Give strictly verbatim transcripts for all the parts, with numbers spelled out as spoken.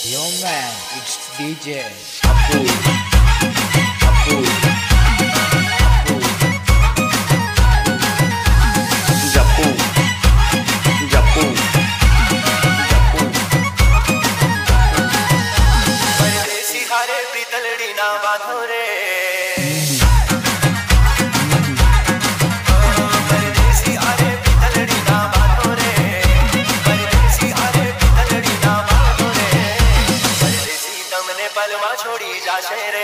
Yo man, it's D J Apu, Apu, Apu, Japu, Japu, Japu. परदेसी हारे प्रीतलड़ी ना बांधो रे, परदेसी हारे प्रीतलड़ी ना बांधो रे, परदेसी हारे प्रीतलड़ी ना बांधो रे, परदेसी तमने पलमा छोड़ी जाशे रे।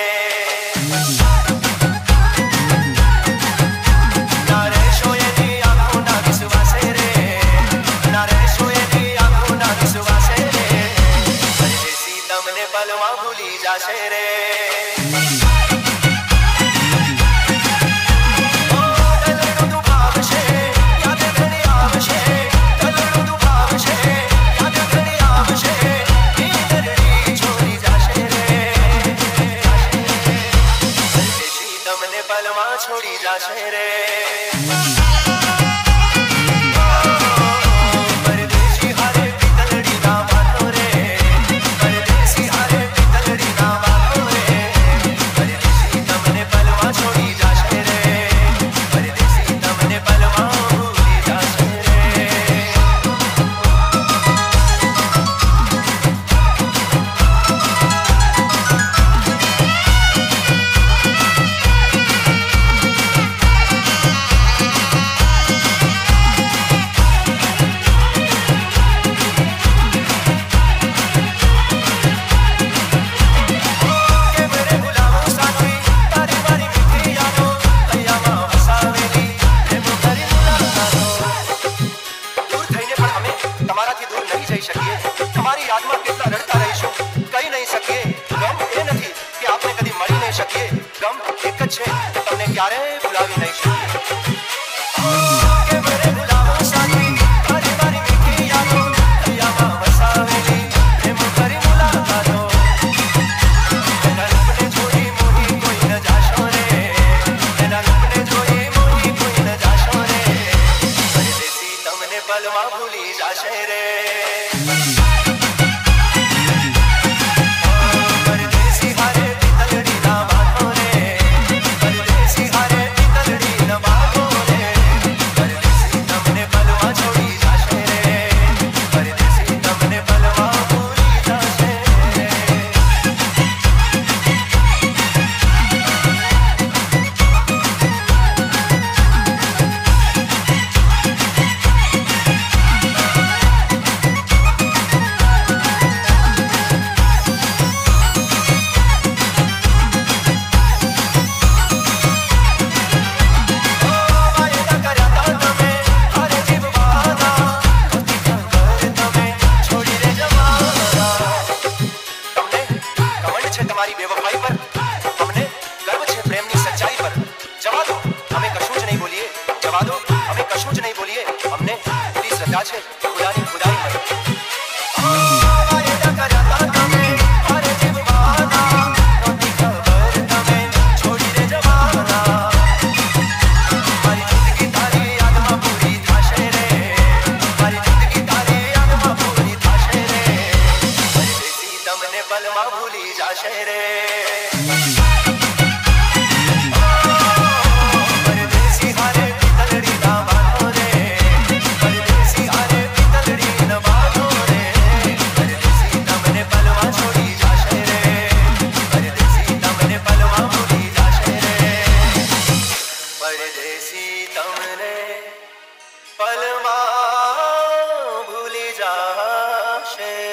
पलवा भूली जाशे रे, ओ दलड़ू तू भावशे याद घड़ी आवशे, दलड़ू तू भावशे याद घड़ी आवशे, नी दलड़ी छोड़ी जाशे रे, परदेसी तमने पलवा छोड़ी जाशे रे। તમારી યાદમાં કેટલા રડતા રહીશું, કહી નહીં શકીએ. ગમ એ નથી કે આપણે કદી મળી નહીં શકીએ, ગમ એક જ છે કે તમને ક્યારેય ભૂલાવી નહીં શકીએ. पलवा भूली जाशे रे, परदेसी हारे प्रीतलड़ी ना बांधो रे, परदेसी हारे प्रीतलड़ी ना बांधो रे, परदेसी तमने पलवा छोड़ी जाशे रे, परदेसी तमने पलवा भूली जाशे रे। તમારી બેવફાઈ પર અમને ગર્વ છે, પ્રેમની સચ્ચાઈ પર. જવા દો, અમે કશું જ નહીં બોલીએ, જવા દો, અમે કશું જ નહીં બોલીએ, અમને પૂરી શ્રદ્ધા છે ખુદાની ખુદાઈ પર. पलवा भूली जाशे रे, परदेसी हारे प्रीतलड़ी ना बांधो रे, परदेसी हारे प्रीतलड़ी ना बांधो रे, परदेसी तमने पलवा छोड़ी जाशे रे, परदेसी तमने पलवा भूली जाशे रे, परदेसी तमने पलवा भूली जाशे।